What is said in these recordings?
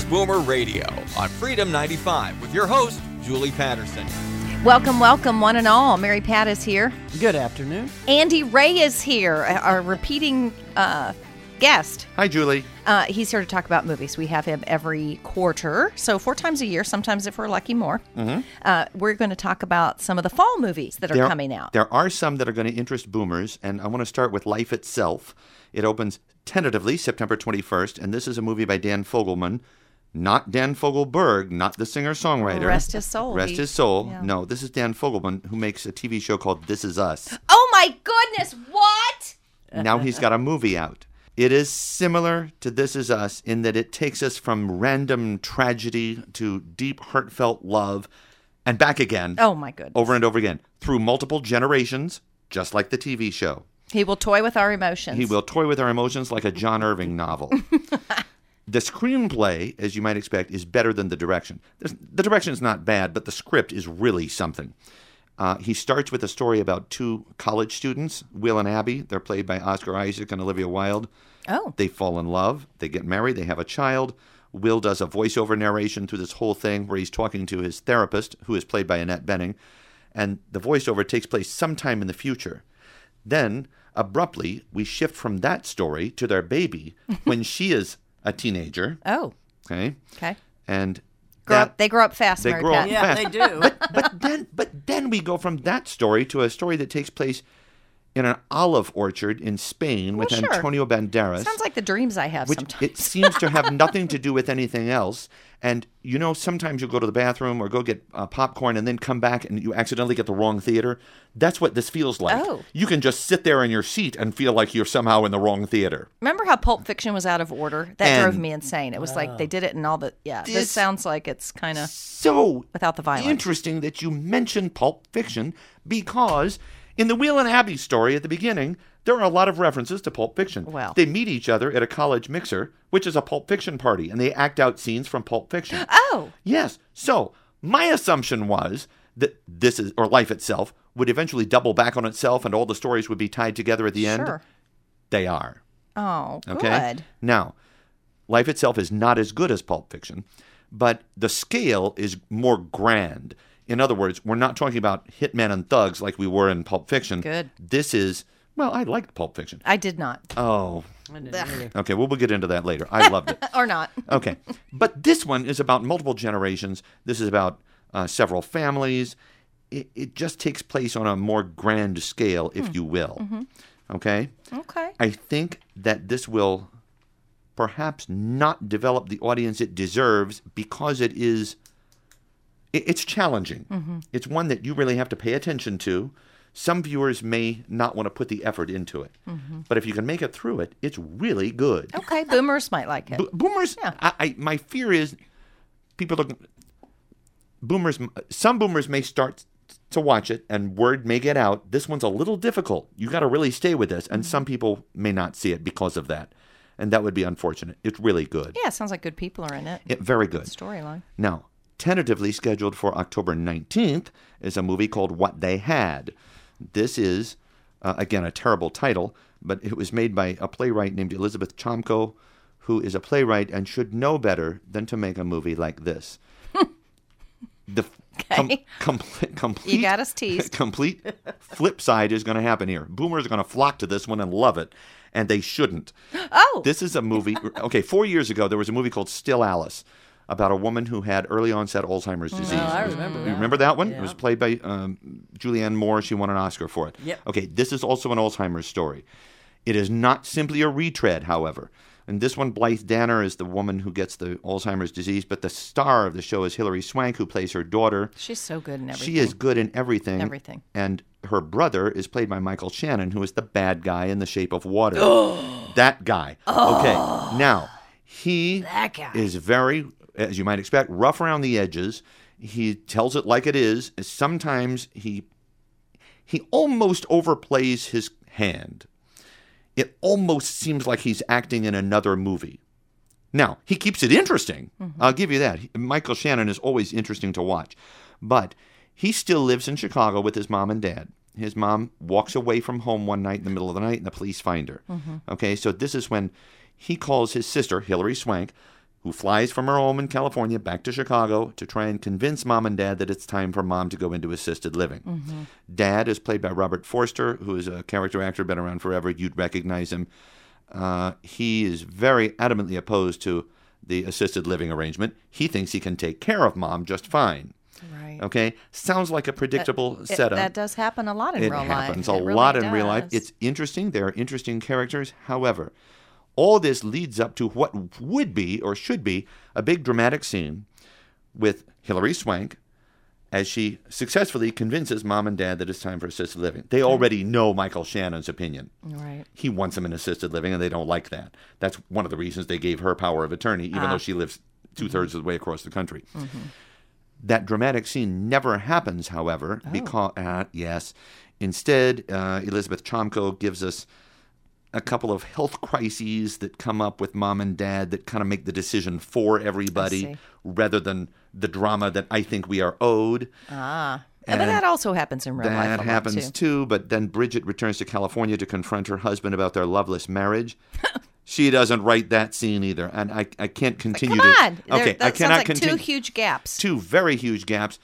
Boomer Radio on Freedom 95 with your host, Julie Patterson. Welcome, welcome, one and all. Mary Pat is here. Good afternoon. Andy Ray is here, our repeating guest. Hi, Julie. He's here to talk about movies. We have him every quarter, so 4 times a year, sometimes if we're lucky more. We're going to talk about some of the fall movies that are coming out. There are some that are going to interest boomers, and I want to start with Life Itself. It opens tentatively September 21st, and this is a movie by Dan Fogelman. Not Dan Fogelberg, not the singer-songwriter. Rest his soul. Rest his soul. Yeah. No, this is Dan Fogelman, who makes a TV show called This Is Us. Oh my goodness, what? Now he's got a movie out. It is similar to This Is Us in that it takes us from random tragedy to deep, heartfelt love and back again. Oh my goodness. Over and over again. Through multiple generations, just like the TV show. He will toy with our emotions. He will toy with our emotions like a John Irving novel. The screenplay, as you might expect, is better than the direction. The direction is not bad, but the script is really something. He starts with a story about 2 college students, Will and Abby. They're played by Oscar Isaac and Olivia Wilde. Oh. They fall in love. They get married. They have a child. Will does a voiceover narration through this whole thing where he's talking to his therapist, who is played by Annette Bening. And the voiceover takes place sometime in the future. Then, abruptly, we shift from that story to their baby when she is a teenager. Oh. Okay. And they grow up fast, they Mary grow Pat. up Yeah, fast. they do. But then we go from that story to a story that takes place in an olive orchard in Spain with sure. Antonio Banderas. Sounds like the dreams I have which sometimes. it seems to have nothing to do with anything else. And you know, sometimes you go to the bathroom or go get popcorn and then come back and you accidentally get the wrong theater. That's what this feels like. Oh. You can just sit there in your seat and feel like you're somehow in the wrong theater. Remember how Pulp Fiction was out of order? That drove me insane. It was like they did it in all the... Yeah, this sounds like it's kind of So without the violence. interesting that you mentioned Pulp Fiction because in the Will and Abby story at the beginning, there are a lot of references to Pulp Fiction. Well. They meet each other at a college mixer, which is a Pulp Fiction party, and they act out scenes from Pulp Fiction. Oh. Yes. So my assumption was that this is, or Life Itself, would eventually double back on itself and all the stories would be tied together at the end. Sure. They are. Oh, Okay. good. Now, Life Itself is not as good as Pulp Fiction, but the scale is more grand. In other words, we're not talking about hitmen and thugs like we were in Pulp Fiction. Good. This is, well, I liked Pulp Fiction. I did not. Oh. I didn't either. Okay, we'll get into that later. I loved it. Or not. Okay. But this one is about multiple generations. This is about several families. It just takes place on a more grand scale, if you will. Okay? Okay. I think that this will perhaps not develop the audience it deserves because it's challenging. It's one that you really have to pay attention to. Some viewers may not want to put the effort into it. But if you can make it through it, it's really good. Okay, boomers might like it. Boomers, Yeah. my fear is some boomers may start to watch it and word may get out. This one's a little difficult. You got to really stay with this. And some people may not see it because of that. And that would be unfortunate. It's really good. Yeah, sounds like good people are in it. Very good. Storyline. Now, tentatively scheduled for October 19th is a movie called What They Had. This is, again, a terrible title, but it was made by a playwright named Elizabeth Chomko, who is a playwright and should know better than to make a movie like this. The Okay. complete You got us teased. complete flip side is going to happen here. Boomers are going to flock to this one and love it, and they shouldn't. Oh. This is a movie. Okay, 4 years ago, there was a movie called Still Alice about a woman who had early onset Alzheimer's disease. Oh, I remember You that. remember that one? Yeah. It was played by Julianne Moore. She won an Oscar for it. Yep. Okay, this is also an Alzheimer's story. It is not simply a retread, however. In this one, Blythe Danner is the woman who gets the Alzheimer's disease, but the star of the show is Hilary Swank, who plays her daughter. She's so good in everything. She is good in everything. Everything. And her brother is played by Michael Shannon, who is the bad guy in The Shape of Water. That guy. Okay. Now, he That guy. is very, as you might expect, rough around the edges. He tells it like it is. Sometimes he almost overplays his hand. It almost seems like he's acting in another movie. Now, he keeps it interesting. I'll give you that. Michael Shannon is always interesting to watch. But he still lives in Chicago with his mom and dad. His mom walks away from home one night in the middle of the night, and the police find her. Okay, so this is when he calls his sister, Hilary Swank, who flies from her home in California back to Chicago to try and convince Mom and Dad that it's time for Mom to go into assisted living. Mm-hmm. Dad is played by Robert Forster, who is a character actor, been around forever. You'd recognize him. He is very adamantly opposed to the assisted living arrangement. He thinks he can take care of Mom just fine. Right. Okay? Sounds like a predictable setup. That does happen a lot in real life. It happens a It really lot in real life. does. It's interesting. There are interesting characters. However, all this leads up to what would be or should be a big dramatic scene with Hilary Swank as she successfully convinces Mom and Dad that it's time for assisted living. They already know Michael Shannon's opinion. Right. He wants them in assisted living, and they don't like that. That's one of the reasons they gave her power of attorney, even though she lives 2/3 of the way across the country. Mm-hmm. That dramatic scene never happens, however, because, yes. Instead, Elizabeth Chomko gives us a couple of health crises that come up with Mom and Dad that kind of make the decision for everybody rather than the drama that I think we are owed. But that also happens in real life. That happens too. But then Bridget returns to California to confront her husband about their loveless marriage. She doesn't write that scene either, and I can't continue Come on. Okay, That I cannot sounds like continue. two huge gaps. Two very huge gaps.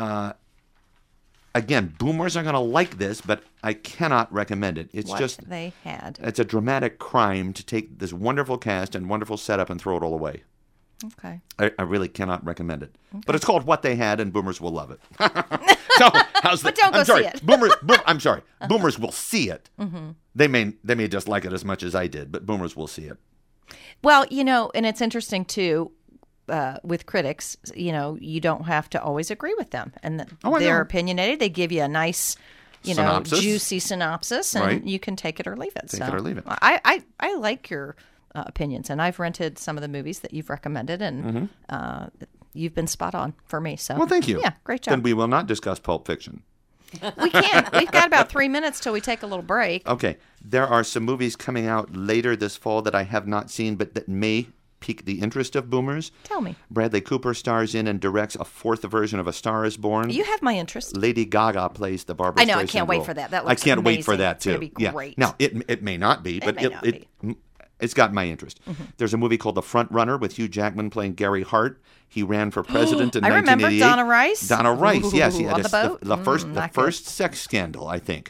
Again, boomers are going to like this, but I cannot recommend it. It's What just they had. it's a dramatic crime to take this wonderful cast and wonderful setup and throw it all away. Okay. I really cannot recommend it. But it's called What They Had, and boomers will love it. So, how's that? But don't go I'm sorry. see it. I'm sorry. Boomers will see it. Mm-hmm. They may just like it as much as I did, but boomers will see it. Well, and it's interesting too. With critics, you don't have to always agree with them, and they're opinionated. They give you a nice, Synopsis. juicy synopsis, and Right. you can take it or leave it. Take it or leave it. I like your opinions, and I've rented some of the movies that you've recommended, and you've been spot on for me. So, Well, thank you. Yeah, great job. Then we will not discuss Pulp Fiction. We can't. We've got about 3 minutes till we take a little break. Okay. There are some movies coming out later this fall that I have not seen, but that may pique the interest of boomers. Tell me. Bradley Cooper stars in and directs a fourth version of A Star Is Born. You have my interest. Lady Gaga plays the Barbara I know. I Streisand can't wait role. for that. That I looks can't wait for amazing. that It's too. gonna be Yeah. great. Now it may not be, but may not be. it's got my interest. Mm-hmm. There's a movie called The Front Runner with Hugh Jackman playing Gary Hart. He ran for president in 1988. I remember Donna Rice. Donna Rice, yes, he had on the boat. the first sex scandal, I think.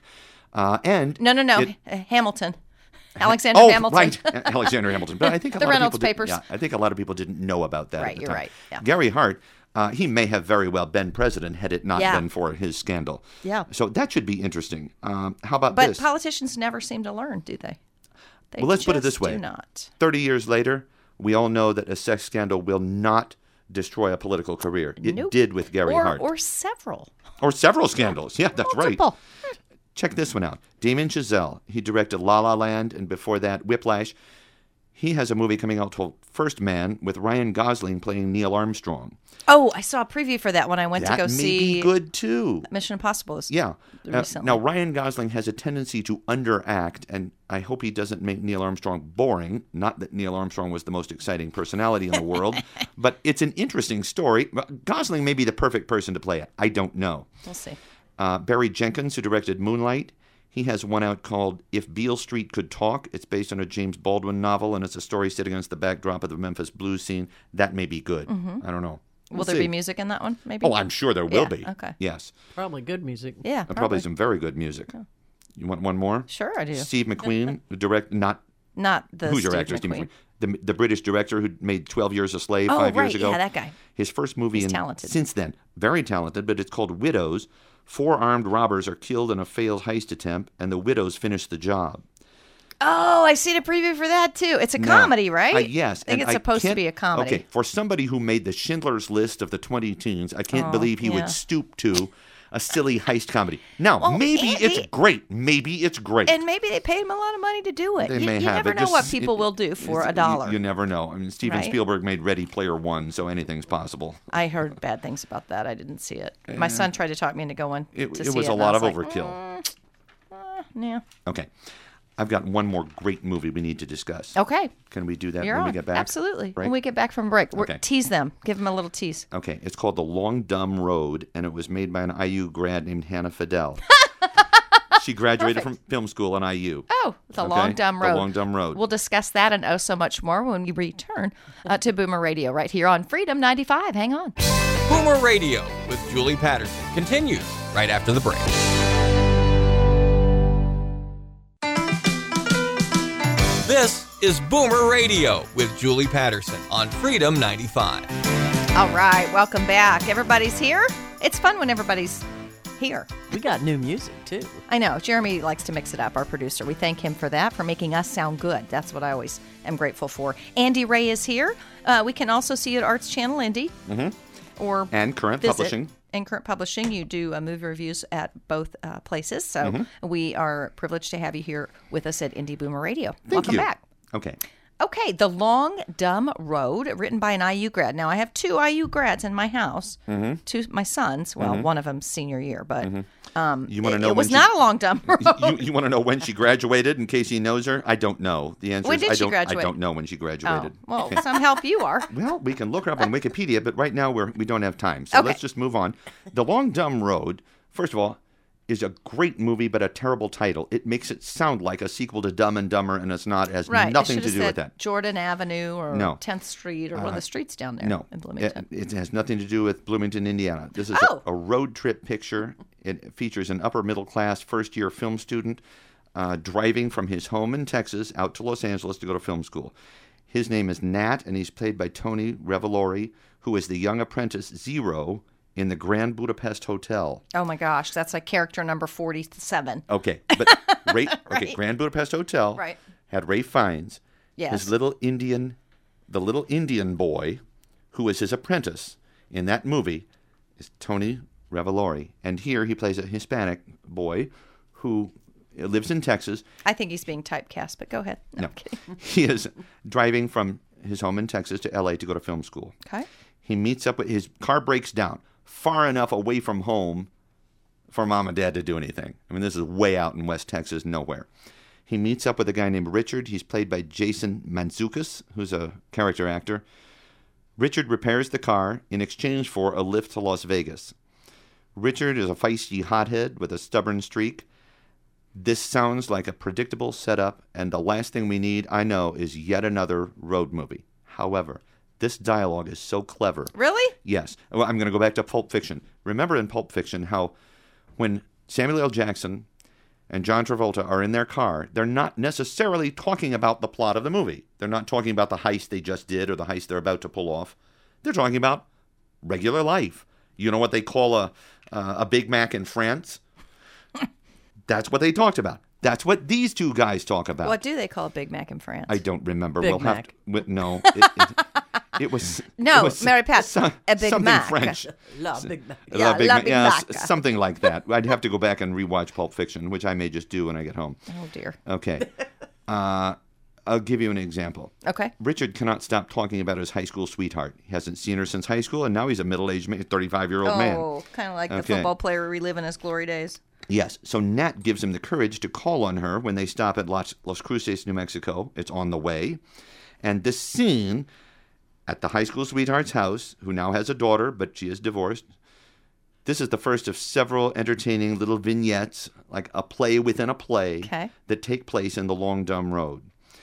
And No. Hamilton. Alexander Hamilton. Right, Alexander Hamilton. But I think The Reynolds Papers. I think a lot of people didn't know about that. Right, at the you're time. right, yeah. Gary Hart, he may have very well been president had it not Yeah. been for his scandal. Yeah. So that should be interesting. How about But this? politicians never seem to learn, do they? They Well, let's put it just this way. Do not. 30 years later, we all know that a sex scandal will not destroy a political career. It Nope. did with Gary Hart. Or several. Or several scandals. Yeah, that's right. Multiple. Check this one out. Damien Chazelle. He directed La La Land, and before that, Whiplash. He has a movie coming out called First Man with Ryan Gosling playing Neil Armstrong. Oh, I saw a preview for that when I went to go That may see be good too. Mission Impossible. Yeah. Recently. Now, Ryan Gosling has a tendency to underact, and I hope he doesn't make Neil Armstrong boring. Not that Neil Armstrong was the most exciting personality in the world, but it's an interesting story. Gosling may be the perfect person to play it. I don't know. We'll see. Barry Jenkins, who directed Moonlight, he has one out called If Beale Street Could Talk. It's based on a James Baldwin novel, and it's a story set against the backdrop of the Memphis blues scene. That may be good. I don't know. Will there be music in that one? Maybe. Oh, I'm sure there will Yeah, be. okay. Yes. Probably good music. Yeah, Probably some very good music. You want one more? Sure, I do. Steve McQueen, Not the who's your Steve actor? Steve McQueen. McQueen. The British director who made 12 Years a Slave Oh, 5 right. years ago. Yeah, that guy. His first movie He's talented. since then. Very talented, but it's called Widows. 4 armed robbers are killed in a failed heist attempt, and the widows finish the job. Oh, I see the preview for that too. It's a comedy, right? Yes. I think and it's supposed to can't- be a comedy. Okay, for somebody who made the Schindler's List of the 20 teens, I can't Oh, believe he yeah. would stoop to a silly heist comedy. Now, Well, maybe Andy- it's great. Maybe it's great. And maybe they paid him a lot of money to do it. They you may you have. never It know just- what people will do for it's- $1. You never know. I mean, Steven Right? Spielberg made Ready Player One, so anything's possible. I heard bad things about that. I didn't see it. My son tried to talk me into going It to see was it. a and I lot of like, overkill. Yeah. Okay. I've got one more great movie we need to discuss. Okay. Can we do that You're when on. we get back? Absolutely. Right? When we get back from break. Okay. Tease them. Give them a little tease. Okay. It's called The Long Dumb Road, and it was made by an IU grad named Hannah Fidel. She graduated Perfect. from film school on IU. Oh, the long dumb road. The long dumb road. We'll discuss that and so much more when we return to Boomer Radio right here on Freedom 95. Hang on. Boomer Radio with Julie Patterson continues right after the break. This is Boomer Radio with Julie Patterson on Freedom 95. All right, welcome back. Everybody's here. It's fun when everybody's here. We got new music, too. I know. Jeremy likes to mix it up, our producer. We thank him for that, for making us sound good. That's what I always am grateful for. Andy Ray is here. We can also see you at Arts Channel Indy. Or And Current visit. Publishing. And Current Publishing. You do movie reviews at both places. So we are privileged to have you here with us at Indie Boomer Radio. Thank Welcome you. back. Okay. Okay, The Long Dumb Road, written by an IU grad. Now, I have 2 IU grads in my house, 2 my sons. Well, one of them's senior year, but You want to know it when was not a long dumb road. You want to know when she graduated in case he knows her? I don't know. The answer When is did I she don't. graduate? I don't know when she graduated. Well, some help you are. Well, we can look her up on Wikipedia, but right now we don't have time. So Okay. let's just move on. The Long Dumb Road, first of all, is a great movie, but a terrible title. It makes it sound like a sequel to Dumb and Dumber, and it's not. It has Right. nothing It to should do have with said that. Jordan Avenue or No. 10th Street or one of the streets down there No, in Bloomington. it has nothing to do with Bloomington, Indiana. This is Oh. a road trip picture. It features an upper middle class first year film student driving from his home in Texas out to Los Angeles to go to film school. His name is Nat, and he's played by Tony Revolori, who is the young apprentice Zero in the Grand Budapest Hotel. Oh my gosh, that's like character number 47. Okay, but Right. Grand Budapest Hotel Right. had Ray Fiennes. Yes. The little Indian boy who is his apprentice in that movie is Tony Revolori. And here he plays a Hispanic boy who lives in Texas. I think he's being typecast, but go ahead. No, I'm kidding. he is driving from his home in Texas to L.A. to go to film school. Okay. He meets up with his car breaks down far enough away from home for mom and dad to do anything. I mean, this is way out in West Texas, nowhere. He meets up with a guy named Richard. He's played by Jason Mantzoukas, who's a character actor. Richard repairs the car in exchange for a lift to Las Vegas. Richard is a feisty hothead with a stubborn streak. This sounds like a predictable setup, and the last thing we need, I know, is yet another road movie. However, this dialogue is so clever. Really? Yes. Well, I'm going to go back to Pulp Fiction. Remember in Pulp Fiction how when Samuel L. Jackson and John Travolta are in their car, they're not necessarily talking about the plot of the movie. They're not talking about the heist they just did or the heist they're about to pull off. They're talking about regular life. You know what they call a Big Mac in France? That's what they talked about. That's what these two guys talk about. What do they call a Big Mac in France? I don't remember. Big we'll have Mac. to, no. It was No, it was Mary Pat, a Big something Mac. French. La Big Mac. Yeah, La Big La Mac. Big Yeah, Mac. something like that. I'd have to go back and rewatch Pulp Fiction, which I may just do when I get home. Oh, dear. Okay. I'll give you an example. Okay. Richard cannot stop talking about his high school sweetheart. He hasn't seen her since high school, and now he's a middle-aged 35-year-old man. Oh, kind of like the Okay. football player reliving his glory days. Yes. So Nat gives him the courage to call on her when they stop at Las Cruces, New Mexico. It's on the way. And this scene at the high school sweetheart's house, who now has a daughter, but she is divorced. This is the first of several entertaining little vignettes, like a play within a play, Okay. that take place in the Long Dumb Road.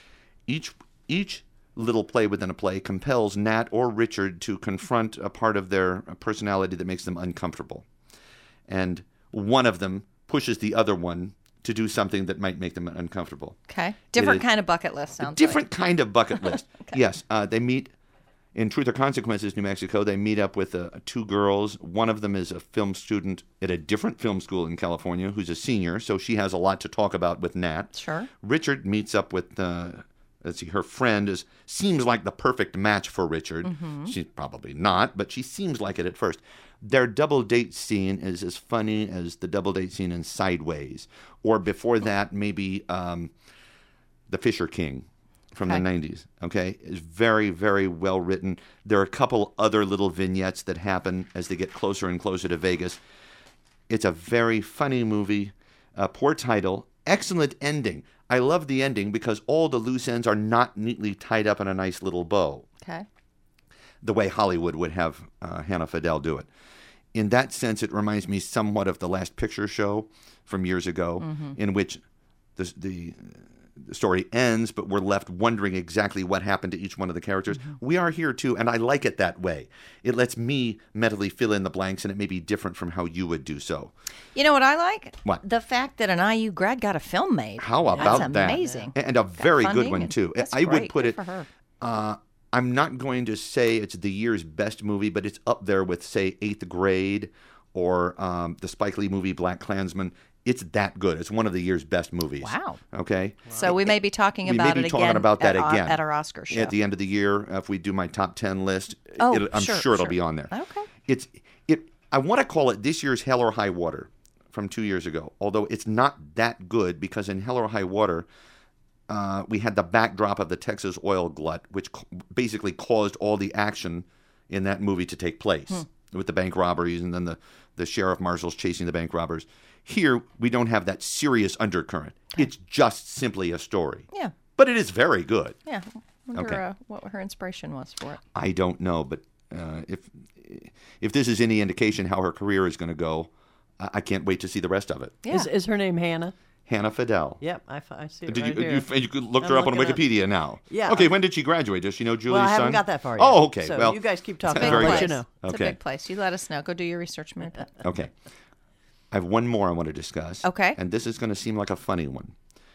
Each little play within a play compels Nat or Richard to confront a part of their personality that makes them uncomfortable. And one of them pushes the other one to do something that might make them uncomfortable. Okay. Different is- kind of bucket list, sounds Different kind of bucket list. Yes. They meet in Truth or Consequences, New Mexico. They meet up with two girls. One of them is a film student at a different film school in California who's a senior, so she has a lot to talk about with Nat. Sure. Richard meets up with, her friend seems like the perfect match for Richard. Mm-hmm. She's probably not, but she seems like it at first. Their double date scene is as funny as the double date scene in Sideways. Or before that, maybe The Fisher King from the 90s. Okay? It's very, very well written. There are a couple other little vignettes that happen as they get closer and closer to Vegas. It's a very funny movie. Poor title. Excellent ending. I love the ending because all the loose ends are not neatly tied up in a nice little bow, Okay. the way Hollywood would have Hannah Fidel do it. in that sense, it reminds me somewhat of the Last Picture Show from years ago, in which the story ends, but we're left wondering exactly what happened to each one of the characters. We are here too, and I like it that way. It lets me mentally fill in the blanks, and it may be different from how you would do so. You know what I like? What? The fact that an IU grad got a film made. How about That's that? amazing. And a very good funding one and- too. that's I would great. put Good it. for her. I'm not going to say it's the year's best movie, but it's up there with, say, Eighth Grade or the Spike Lee movie Black Klansman. It's that good. It's one of the year's best movies. Wow. Okay. So we may be talking We may about be it talking again, about that at, again at our Oscar show. At the end of the year, if we do my top 10 list, Oh, I'm sure, sure it'll sure. be on there. Okay. I want to call it this year's Hell or High Water from 2 years ago, although it's not that good because in Hell or High Water, we had the backdrop of the Texas oil glut, which basically caused all the action in that movie to take place with the bank robberies and then the sheriff marshals chasing the bank robbers. Here, we don't have that serious undercurrent. It's just simply a story. Yeah. But it is very good. Yeah. Wonder Okay. what her inspiration was for it. I don't know, but if this is any indication how her career is going to go, I can't wait to see the rest of it. Yeah. Is her name Hannah? Hannah Fidel. Yep, I see it Did right you, here. you looked I'm her up on looking up. Wikipedia now? Yeah. Okay, when did she graduate? Does she know Julie's Well, I son? haven't got that far yet. Oh, okay. So well, you guys keep talking. Big Very I'll place. let you know. It's Okay. a big place. You let us know. Go do your research, Mary Beth. Okay. I have one more I want to discuss. Okay. And this is going to seem like a funny one.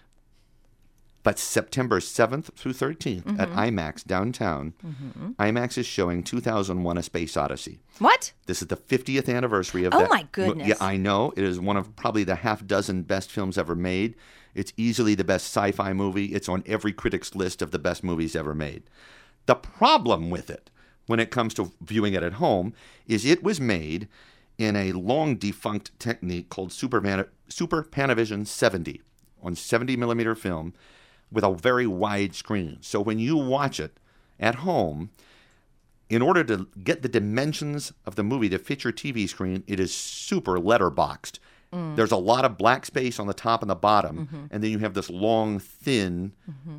But September 7th through 13th at IMAX downtown, IMAX is showing 2001: A Space Odyssey. What? This is the 50th anniversary of Oh, that. my goodness. Yeah, I know. It is one of probably the half dozen best films ever made. It's easily the best sci-fi movie. It's on every critic's list of the best movies ever made. The problem with it, when it comes to viewing it at home, is it was made in a long-defunct technique called Super Panavision 70 on 70-millimeter film with a very wide screen. So when you watch it at home, in order to get the dimensions of the movie to fit your TV screen, it is super letterboxed. There's a lot of black space on the top and the bottom, and then you have this long, thin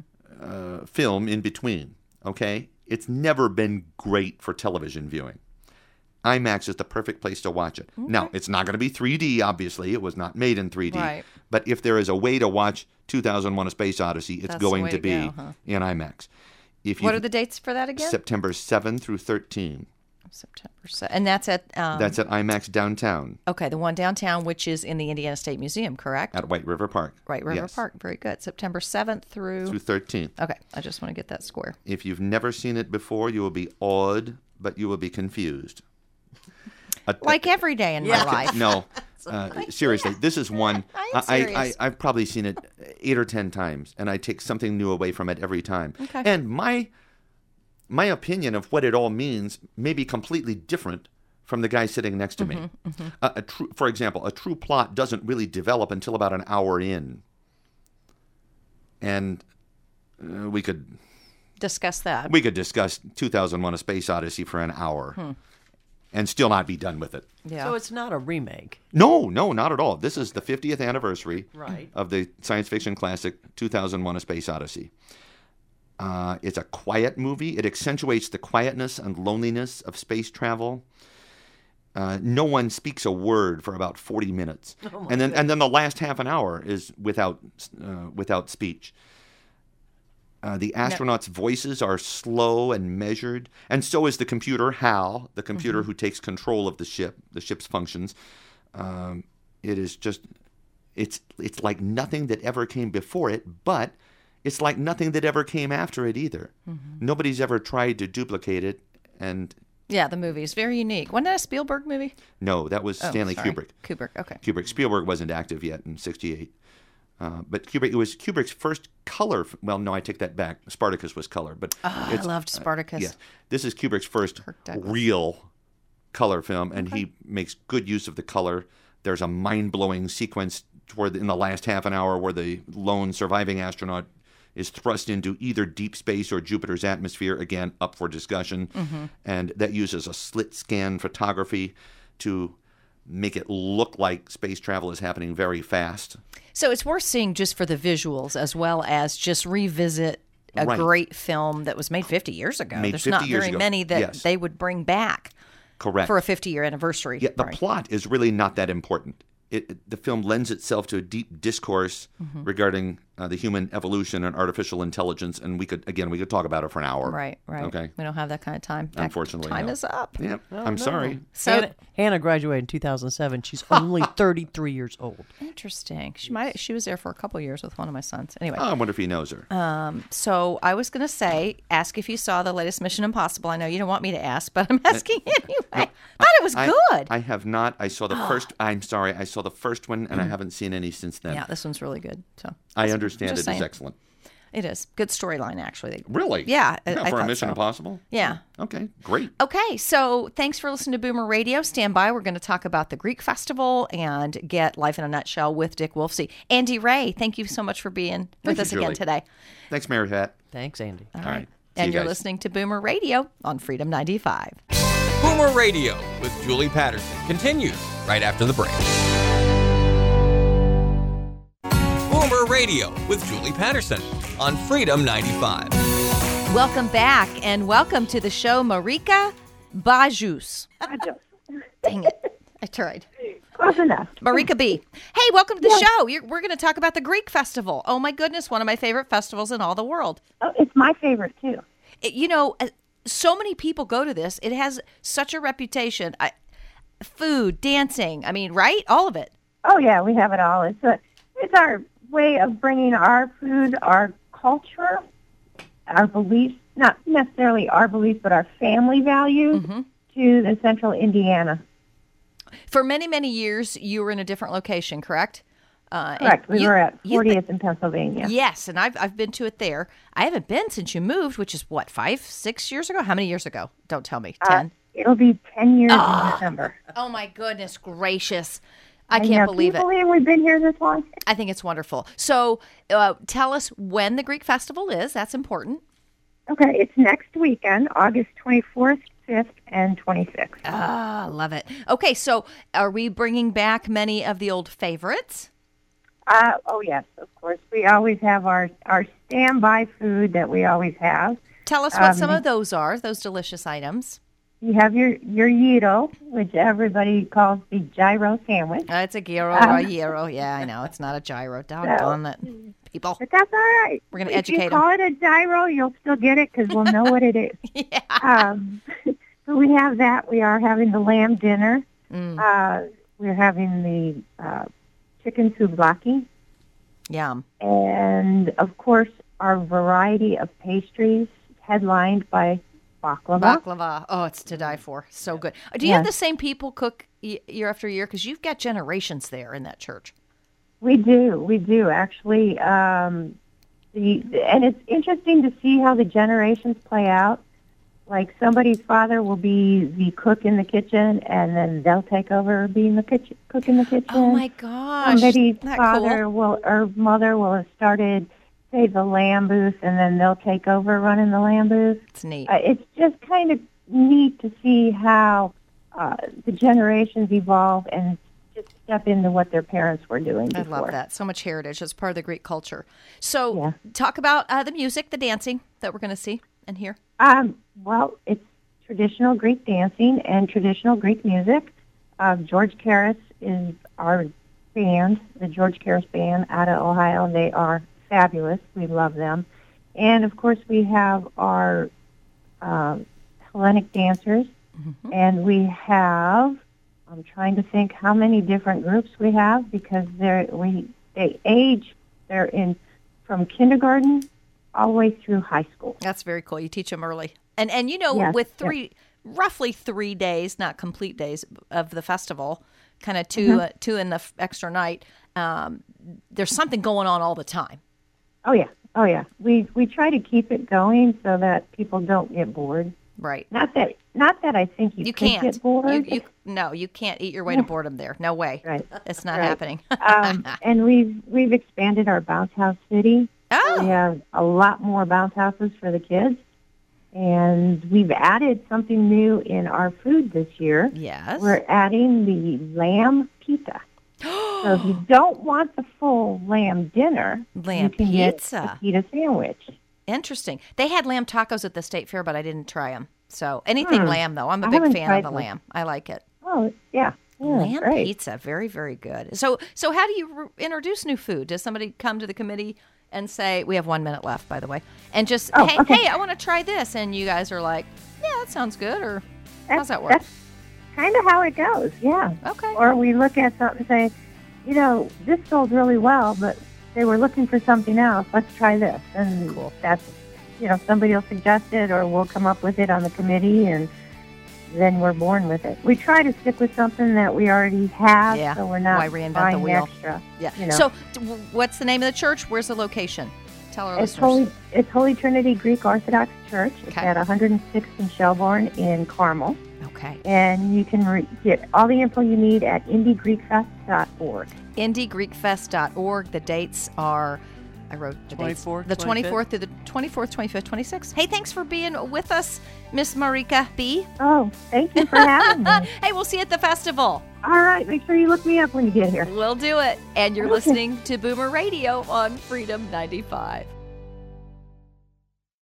film in between. Okay? It's never been great for television viewing. IMAX is the perfect place to watch it. Now, it's not going to be 3D, obviously. It was not made in 3D. Right. But if there is a way to watch 2001: A Space Odyssey, it's That's the going way to to be go, huh? in IMAX. If What are the dates for that again? September 7 through 13. September. And that's at That's at IMAX downtown okay, the one downtown, which is in the Indiana State Museum, correct? at White River Park. Right, River Yes. Park. Very good. September 7th through. Through 13th. Okay, I just want to get that square. If you've never seen it before, you will be awed, but you will be confused. Like every day in my life. No, seriously, this is one. I am serious. I've probably seen it 8 or 10 times, and I take something new away from it every time. Okay. And my opinion of what it all means may be completely different from the guy sitting next to me. For example, a true plot doesn't really develop until about an hour in, and we could Discuss that. discuss 2001: A Space Odyssey for an hour. And still not be done with it. Yeah. So it's not a remake. No, not at all. This is the 50th anniversary Right. of the science fiction classic 2001: A Space Odyssey. It's a quiet movie. It accentuates the quietness and loneliness of space travel. No one speaks a word for about 40 minutes, and then the last half an hour is without speech. The astronauts' voices are slow and measured, and so is the computer, HAL, the computer who takes control of the ship's functions. It is just, it's like nothing that ever came before it, but it's like nothing that ever came after it either. Nobody's ever tried to duplicate it, and yeah, the movie is very unique. Wasn't that a Spielberg movie? no, that was Oh, Stanley sorry. Kubrick. Kubrick, okay. Spielberg wasn't active yet in '68. But Kubrick, it was Kubrick's first color. Well, no, I take that back. Spartacus was color, but I loved Spartacus. yeah, this is Kubrick's first Kirk Douglas. real color film, and he makes good use of the color. There's a mind-blowing sequence in the last half an hour where the lone surviving astronaut is thrust into either deep space or Jupiter's atmosphere, again, up for discussion, and that uses a slit scan photography to make it look like space travel is happening very fast. So it's worth seeing just for the visuals as well as just revisit a Right. great film that was made 50 years ago. Made There's 50 not years very ago. many that Yes. they would bring back. Correct. For a 50-year anniversary. Yeah, the Right. plot is really not that important. The film lends itself to a deep discourse regarding the human evolution and artificial intelligence, and we could talk about it for an hour. Right. Okay. We don't have that kind of time. Unfortunately, time no. is up. Yeah, I'm sorry. So Hannah graduated in 2007. She's only 33 years old. interesting. She was there for a couple years with one of my sons. Anyway, I wonder if he knows her. so I was going to say, ask if you saw the latest Mission Impossible. I know you don't want me to ask, but I'm asking anyway. Thought it was good. I have not. I saw the first. I'm sorry. I saw the first one, and I haven't seen any since then. Yeah, this one's really good. So I understand it just is saying. excellent. It is good storyline, actually. Really? Yeah, I for a thought Mission so. Impossible? Yeah. Okay, great. Okay, so thanks for listening to Boomer Radio. Stand by. We're going to talk about the Greek Festival and get Life in a Nutshell with Dick Wolfsey. Andy Ray, thank you so much for being with you, us again Julie. today. Thanks, Mary Pat. Thanks, Andy. All right. See And you you're guys. listening to Boomer Radio on Freedom 95. Boomer Radio with Julie Patterson continues right after the break. Boomer Radio with Julie Patterson on Freedom 95. Welcome back, and welcome to the show, Marika Bajus. Dang it. I tried. Close enough. Marika B. Hey, welcome to the show. We're going to talk about the Greek Festival. Oh, my goodness, one of my favorite festivals in all the world. Oh, it's my favorite, too. So many people go to this. It has such a reputation. Food, dancing, right? All of it. Oh, yeah, we have it all. It's our way of bringing our food, our culture, our beliefs, not necessarily our beliefs, but our family values to the central Indiana. For many, many years, you were in a different location, correct? Correct. We were at 40th in Pennsylvania. Yes, and I've been to it there. I haven't been since you moved, which is what, 5, 6 years ago? How many years ago? Don't tell me. 10? It'll be 10 years in December. Oh, my goodness gracious. I can't believe it. Can you believe we've been here this long? I think it's wonderful. So tell us when the Greek Festival is. That's important. Okay, it's next weekend, August 24th, 5th, and 26th. Ah, love it. Okay, so are we bringing back many of the old favorites? Oh, yes, of course. We always have our standby food that we always have. Tell us what some of those are, those delicious items. You have your gyro, which everybody calls the gyro sandwich. It's a gyro or a gyro. Yeah, I know. It's not a gyro. Doggone it, people. But that's all right. We're gonna if educate you call it a gyro, you'll still get it because we'll know what it is. Yeah. So we have that. We are having the lamb dinner. We're having the chicken souvlaki. Yum. And, of course, our variety of pastries headlined by baklava. Baklava. Oh, it's to die for. So good. Do you have the same people cook year after year? Because you've got generations there in that church. We do actually. And it's interesting to see how the generations play out. Like somebody's father will be the cook in the kitchen, and then they'll take over being the cook in the kitchen. Oh my gosh! Somebody's Isn't that father cool? or mother will have started, say, the lamb booth, and then they'll take over running the lamb booth. It's neat. It's just kind of neat to see how the generations evolve and just step into what their parents were doing before. I love that. So much heritage. It's part of the Greek culture. So talk about the music, the dancing that we're going to see and hear. Well, it's traditional Greek dancing and traditional Greek music. George Karas is our band, the George Karas Band out of Ohio. They are fabulous. We love them. And, of course, we have our Hellenic dancers, and we have, I'm trying to think how many different groups we have because they age, they're in from kindergarten all the way through high school. That's very cool. You teach them early. And Yes, with roughly 3 days, not complete days, of the festival, kind of two in the extra night, there's something going on all the time. Oh, yeah. We try to keep it going so that people don't get bored. Right. Not that I think you could can't get bored. No, you can't eat your way to boredom there. No way. Right. It's not Right. happening. And we've expanded our bounce house city. Oh. We have a lot more bounce houses for the kids. And we've added something new in our food this year. Yes. We're adding the lamb pita. So if you don't want the full lamb dinner, Lamb you can pizza. get a pita sandwich. Interesting. They had lamb tacos at the state fair, but I didn't try them. So anything lamb, though. I'm a I big haven't fan of tried the one. lamb. I like it. Oh, yeah. Lamb great. pizza, very, very good. So how do you introduce new food? Does somebody come to the committee and say, we have 1 minute left, by the way, and just, hey, I want to try this. And you guys are like, yeah, that sounds good. Or how's that work? That's kind of how it goes, yeah. Okay. Or we look at something and say, this sold really well, but they were looking for something else. Let's try this. And that's, somebody will suggest it, or we'll come up with it on the committee, and then we're born with it. We try to stick with something that we already have, so we're not Why reinvent buying the wheel? extra. Yeah. So what's the name of the church? Where's the location? Tell our It's listeners. It's Holy Trinity Greek Orthodox Church. It's Okay. at 106th and Shelbourne in Carmel. Okay. And you can get all the info you need at indiegreekfest.org. indiegreekfest.org. The dates are, I wrote the dates. 24th, The 25th? 24th through the 24th, 25th, 26th. Hey, thanks for being with us, Miss Marika B. Oh, thank you for having me. Hey, we'll see you at the festival. All right, make sure you look me up when you get here. We'll do it. And you're Okay. listening to Boomer Radio on Freedom 95.